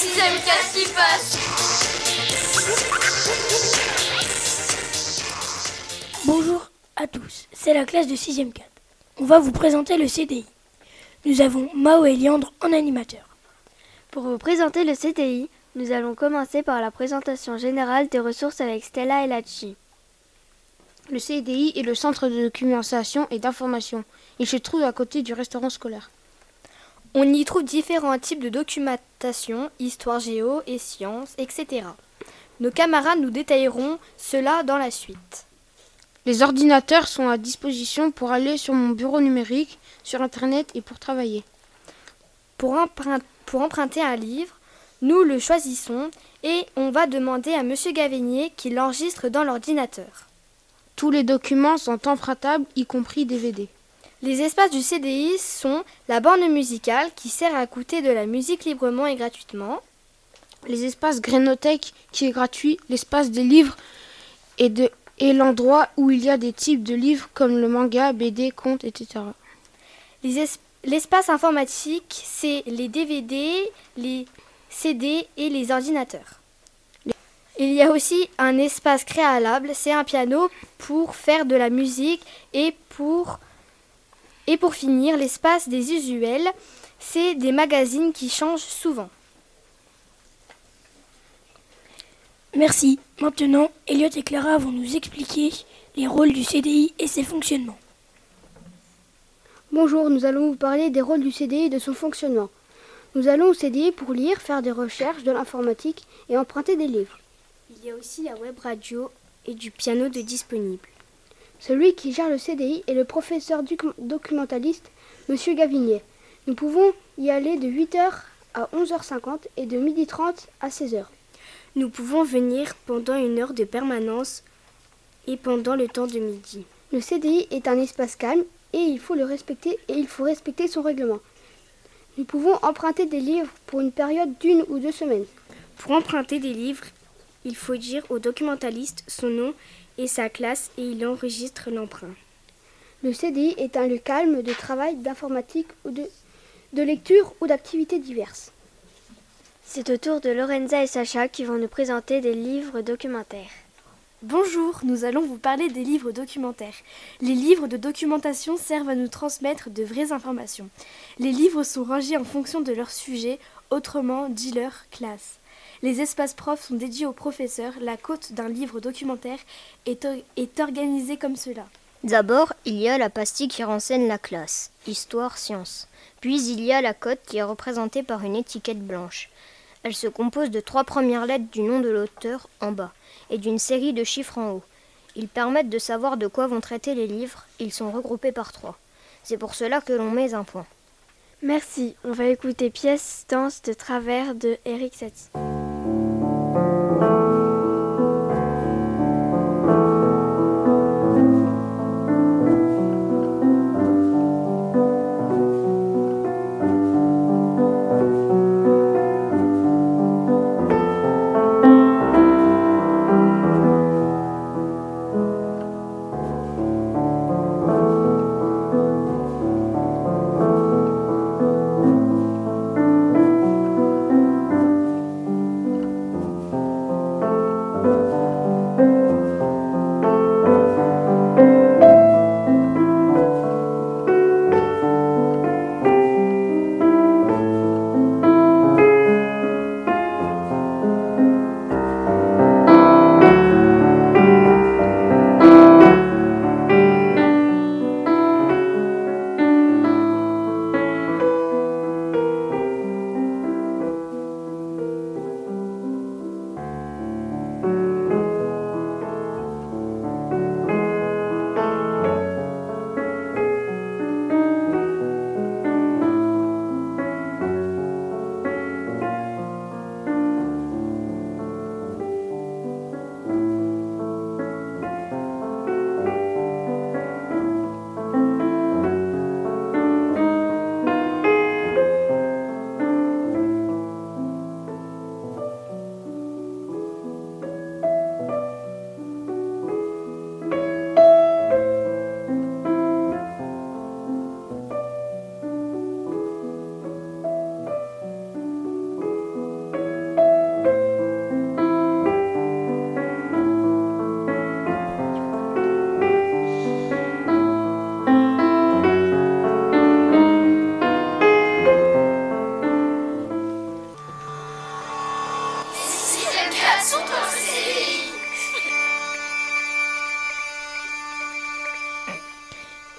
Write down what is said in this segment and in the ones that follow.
sixième classe qui passe. Bonjour à tous, c'est la classe de 6e 4. On va vous présenter le CDI. Nous avons Mao et Liandre en animateurs. Pour vous présenter le CDI, nous allons commencer par la présentation générale des ressources avec Stella et Lachi. Le CDI est le centre de documentation et d'information. Il se trouve à côté du restaurant scolaire. On y trouve différents types de documentation, histoire géo et sciences, etc. Nos camarades nous détailleront cela dans la suite. Les ordinateurs sont à disposition pour aller sur mon bureau numérique, sur Internet et pour travailler. Pour emprunter un livre, nous le choisissons et on va demander à M. Gavinier qu'il l'enregistre dans l'ordinateur. Tous les documents sont empruntables, y compris DVD. Les espaces du CDI sont la borne musicale qui sert à écouter de la musique librement et gratuitement. Les espaces Grénothèque qui est gratuit, l'espace des livres et l'endroit où il y a des types de livres comme le manga, BD, contes, etc. L'espace informatique, c'est les DVD, les CD et les ordinateurs. Il y a aussi un espace créalable, c'est un piano pour faire de la musique et pour finir, l'espace des usuels, c'est des magazines qui changent souvent. Merci. Maintenant, Elliot et Clara vont nous expliquer les rôles du CDI et ses fonctionnements. Bonjour, nous allons vous parler des rôles du CDI et de son fonctionnement. Nous allons au CDI pour lire, faire des recherches, de l'informatique et emprunter des livres. Il y a aussi la web radio et du piano de disponible. Celui qui gère le CDI est le professeur documentaliste, M. Gavinier. Nous pouvons y aller de 8h à 11h50 et de 12h30 à 16h. Nous pouvons venir pendant une heure de permanence et pendant le temps de midi. Le CDI est un espace calme et il faut le respecter et il faut respecter son règlement. Nous pouvons emprunter des livres pour une période d'1 ou 2 semaines. Pour emprunter des livres, il faut dire au documentaliste son nom et sa classe et il enregistre l'emprunt. Le CDI est un lieu calme de travail, d'informatique ou de lecture ou d'activités diverses. C'est au tour de Lorenza et Sacha qui vont nous présenter des livres documentaires. Bonjour, nous allons vous parler des livres documentaires. Les livres de documentation servent à nous transmettre de vraies informations. Les livres sont rangés en fonction de leur sujet, autrement dit leur classe. Les espaces profs sont dédiés aux professeurs. La cote d'un livre documentaire est organisée comme cela. D'abord, il y a la pastille qui renseigne la classe, histoire, sciences. Puis il y a la cote qui est représentée par une étiquette blanche. Elle se compose de 3 premières lettres du nom de l'auteur en bas et d'une série de chiffres en haut. Ils permettent de savoir de quoi vont traiter les livres. Ils sont regroupés par 3. C'est pour cela que l'on met un point. Merci, on va écouter Pièce danse de travers de Eric Satie.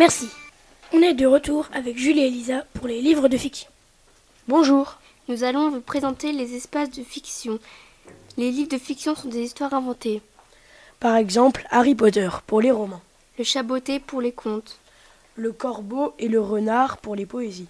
Merci. On est de retour avec Julie et Elisa pour les livres de fiction. Bonjour. Nous allons vous présenter les espaces de fiction. Les livres de fiction sont des histoires inventées. Par exemple, Harry Potter pour les romans. Le Chaboté pour les contes. Le Corbeau et le Renard pour les poésies.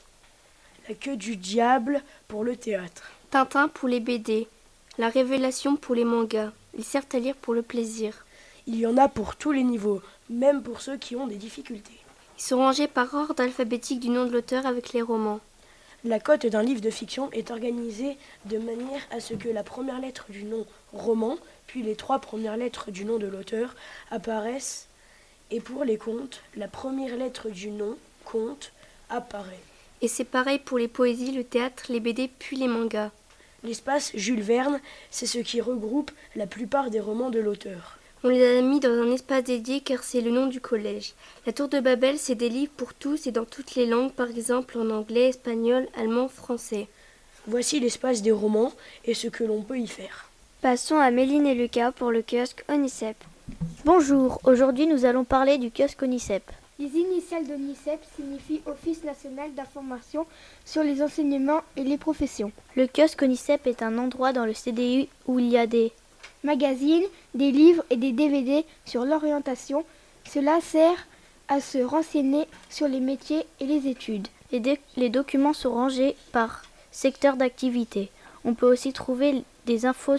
La Queue du Diable pour le théâtre. Tintin pour les BD. La Révélation pour les mangas. Ils servent à lire pour le plaisir. Il y en a pour tous les niveaux, même pour ceux qui ont des difficultés. Ils sont rangés par ordre alphabétique du nom de l'auteur avec les romans. La cote d'un livre de fiction est organisée de manière à ce que la première lettre du nom roman, puis les 3 premières lettres du nom de l'auteur apparaissent. Et pour les contes, la première lettre du nom, conte, apparaît. Et c'est pareil pour les poésies, le théâtre, les BD, puis les mangas. L'espace Jules Verne, c'est ce qui regroupe la plupart des romans de l'auteur. On les a mis dans un espace dédié car c'est le nom du collège. La Tour de Babel, c'est des livres pour tous et dans toutes les langues, par exemple en anglais, espagnol, allemand, français. Voici l'espace des romans et ce que l'on peut y faire. Passons à Méline et Lucas pour le kiosque Onicep. Bonjour, aujourd'hui nous allons parler du kiosque Onicep. Les initiales d'Onicep signifient Office national d'information sur les enseignements et les professions. Le kiosque Onicep est un endroit dans le CDI où il y a des magazines, des livres et des DVD sur l'orientation. Cela sert à se renseigner sur les métiers et les études. Les documents sont rangés par secteur d'activité. On peut aussi trouver des infos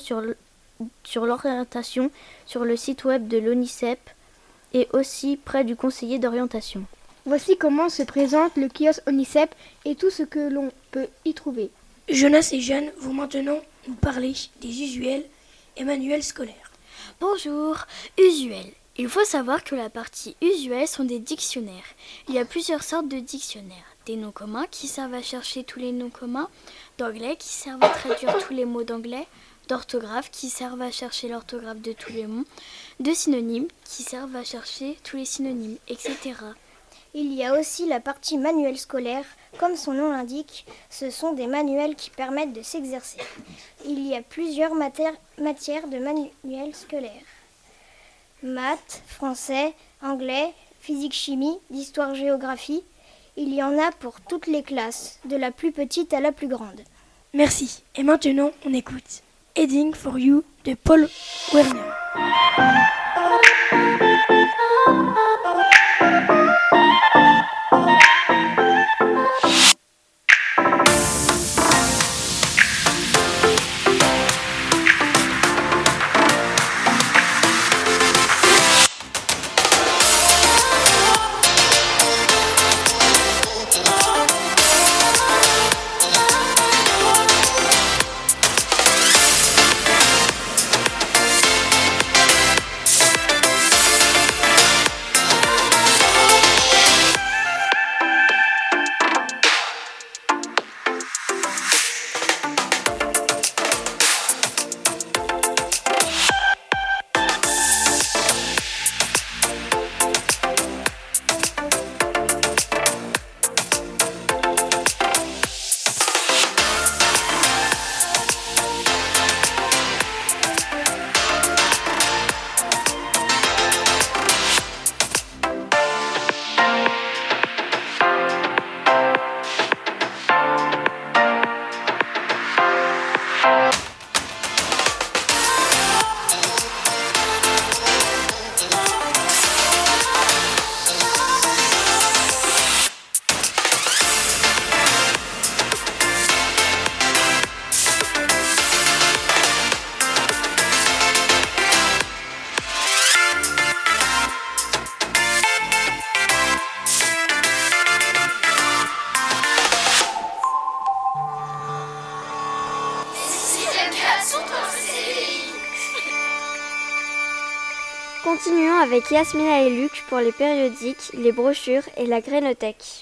sur l'orientation sur le site web de l'Onicep et aussi près du conseiller d'orientation. Voici comment se présente le kiosque Onicep et tout ce que l'on peut y trouver. Jonas et Jeanne vont maintenant nous parler des usuels et manuels scolaires. Bonjour, usuels. Il faut savoir que la partie usuelle sont des dictionnaires. Il y a plusieurs sortes de dictionnaires. Des noms communs qui servent à chercher tous les noms communs, d'anglais qui servent à traduire tous les mots d'anglais, d'orthographe qui servent à chercher l'orthographe de tous les mots, de synonymes qui servent à chercher tous les synonymes, etc. Il y a aussi la partie manuel scolaire. Comme son nom l'indique, ce sont des manuels qui permettent de s'exercer. Il y a plusieurs matières de manuels scolaires. Maths, français, anglais, physique-chimie, d'histoire-géographie. Il y en a pour toutes les classes, de la plus petite à la plus grande. Merci. Et maintenant, on écoute Heading for You de Paul Werner. Continuons avec Yasmina et Luc pour les périodiques, les brochures et la grainothèque.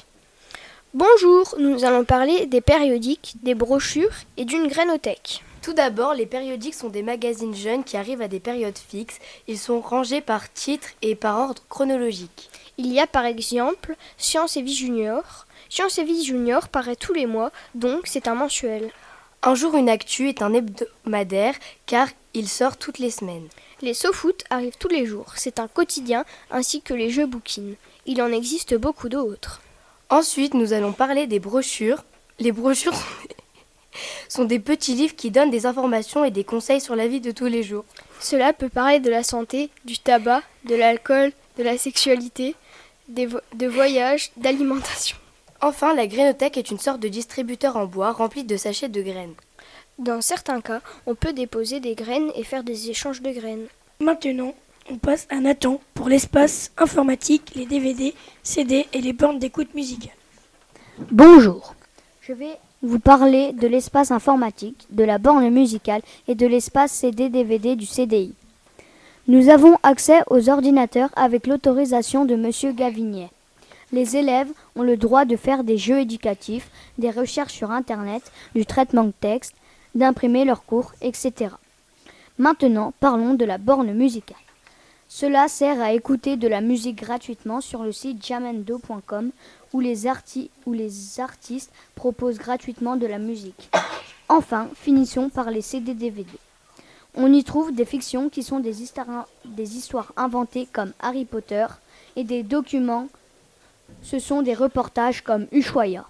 Bonjour, nous allons parler des périodiques, des brochures et d'une grainothèque. Tout d'abord, les périodiques sont des magazines jeunes qui arrivent à des périodes fixes. Ils sont rangés par titre et par ordre chronologique. Il y a par exemple Science et Vie Junior. Science et Vie Junior paraît tous les mois, donc c'est un mensuel. Un jour une actu est un hebdomadaire car il sort toutes les semaines. Les SoFoot arrivent tous les jours, c'est un quotidien ainsi que les jeux bouquins. Il en existe beaucoup d'autres. Ensuite, nous allons parler des brochures. Les brochures sont des petits livres qui donnent des informations et des conseils sur la vie de tous les jours. Cela peut parler de la santé, du tabac, de l'alcool, de la sexualité, de voyage, d'alimentation. Enfin, la grainothèque est une sorte de distributeur en bois rempli de sachets de graines. Dans certains cas, on peut déposer des graines et faire des échanges de graines. Maintenant, on passe à Nathan pour l'espace informatique, les DVD, CD et les bornes d'écoute musicale. Bonjour, je vais vous parler de l'espace informatique, de la borne musicale et de l'espace CD-DVD du CDI. Nous avons accès aux ordinateurs avec l'autorisation de Monsieur Gavinier. Les élèves ont le droit de faire des jeux éducatifs, des recherches sur Internet, du traitement de texte, d'imprimer leurs cours, etc. Maintenant, parlons de la borne musicale. Cela sert à écouter de la musique gratuitement sur le site jamendo.com où les artistes proposent gratuitement de la musique. Enfin, finissons par les CD-DVD. On y trouve des fictions qui sont des histoires inventées comme Harry Potter et des documents. Ce sont des reportages comme Ushuaïa.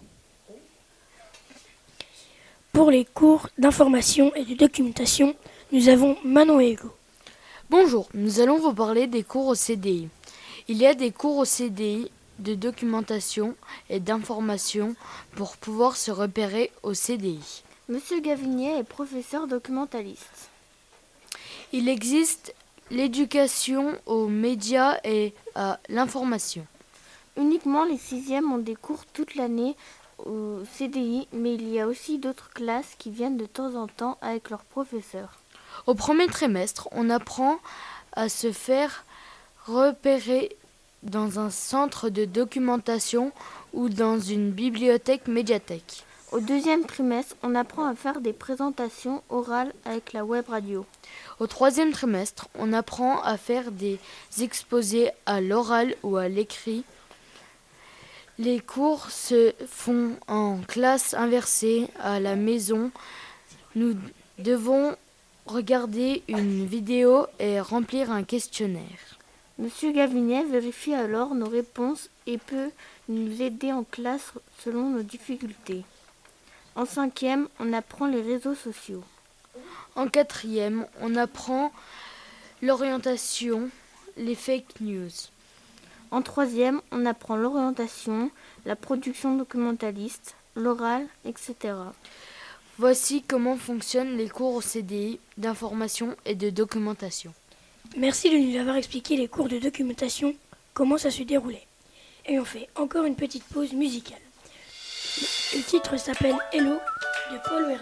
Pour les cours d'information et de documentation, nous avons Manon et Hugo. Bonjour, nous allons vous parler des cours au CDI. Il y a des cours au CDI de documentation et d'information pour pouvoir se repérer au CDI. Monsieur Gavinier est professeur documentaliste. Il existe l'éducation aux médias et à l'information. Uniquement les 6e ont des cours toute l'année au CDI, mais il y a aussi d'autres classes qui viennent de temps en temps avec leurs professeurs. Au premier trimestre, on apprend à se faire repérer dans un centre de documentation ou dans une bibliothèque médiathèque. Au 2e trimestre, on apprend à faire des présentations orales avec la web radio. Au 3e trimestre, on apprend à faire des exposés à l'oral ou à l'écrit. Les cours se font en classe inversée à la maison. Nous devons regarder une vidéo et remplir un questionnaire. Monsieur Gavinier vérifie alors nos réponses et peut nous aider en classe selon nos difficultés. En 5e, on apprend les réseaux sociaux. En 4e, on apprend l'orientation, les fake news. En 3e, on apprend l'orientation, la production documentaliste, l'oral, etc. Voici comment fonctionnent les cours au CDI d'information et de documentation. Merci de nous avoir expliqué les cours de documentation, comment ça se déroulait. Et on fait encore une petite pause musicale. Le titre s'appelle Hello de Paul Werner.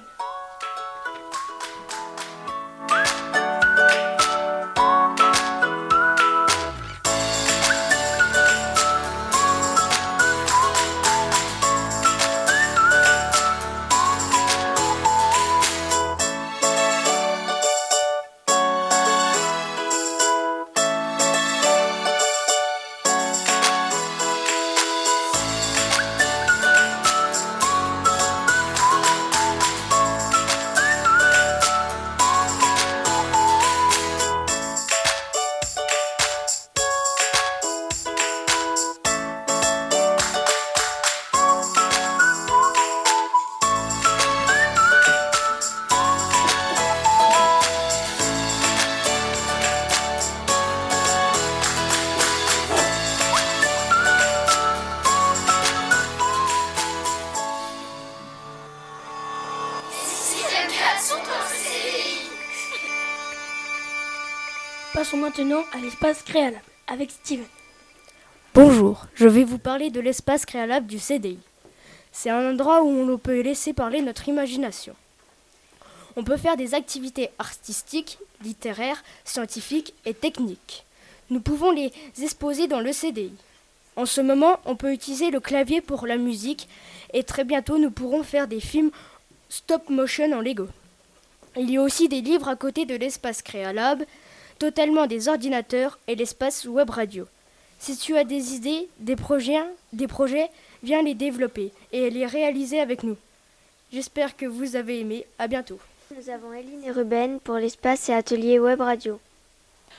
Passons maintenant à l'espace Créalab avec Steven. Bonjour, je vais vous parler de l'espace Créalab du CDI. C'est un endroit où on peut laisser parler notre imagination. On peut faire des activités artistiques, littéraires, scientifiques et techniques. Nous pouvons les exposer dans le CDI. En ce moment, on peut utiliser le clavier pour la musique et très bientôt nous pourrons faire des films stop motion en Lego. Il y a aussi des livres à côté de l'espace Créalab, totalement des ordinateurs et l'espace web radio. Si tu as des idées, des projets, viens les développer et les réaliser avec nous. J'espère que vous avez aimé. À bientôt. Nous avons Eline et Ruben pour l'espace et atelier web radio.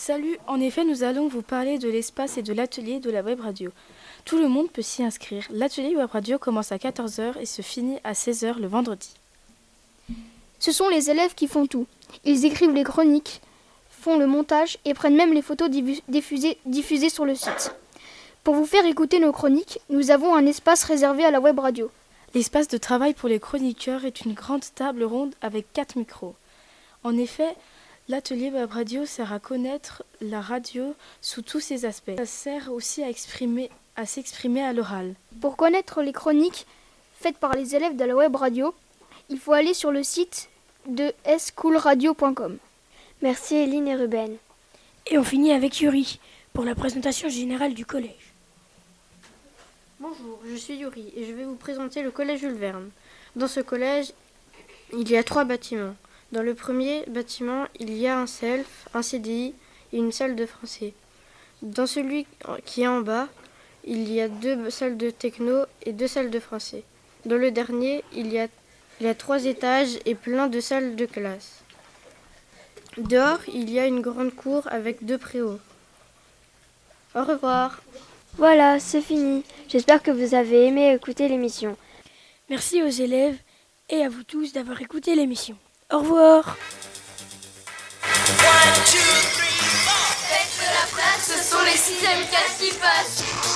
Salut, en effet, nous allons vous parler de l'espace et de l'atelier de la web radio. Tout le monde peut s'y inscrire. L'atelier web radio commence à 14h et se finit à 16h le vendredi. Ce sont les élèves qui font tout. Ils écrivent les chroniques, font le montage et prennent même les photos diffusées sur le site. Pour vous faire écouter nos chroniques, nous avons un espace réservé à la web radio. L'espace de travail pour les chroniqueurs est une grande table ronde avec 4 micros. En effet, l'atelier web radio sert à connaître la radio sous tous ses aspects. Ça sert aussi à s'exprimer à l'oral. Pour connaître les chroniques faites par les élèves de la web radio, il faut aller sur le site de schoolradio.com. Merci Eline et Ruben. Et on finit avec Yuri pour la présentation générale du collège. Bonjour, je suis Yuri et je vais vous présenter le collège Jules Verne. Dans ce collège, il y a 3 bâtiments. Dans le premier bâtiment, il y a un self, un CDI et une salle de français. Dans celui qui est en bas, il y a 2 salles de techno et 2 salles de français. Dans le dernier, il y a 3 étages et plein de salles de classe. Dehors, il y a une grande cour avec 2 préaux. Au revoir. Voilà, c'est fini. J'espère que vous avez aimé écouter l'émission. Merci aux élèves et à vous tous d'avoir écouté l'émission. Au revoir. Faites de la place, ce sont les 6e 4 qui passent.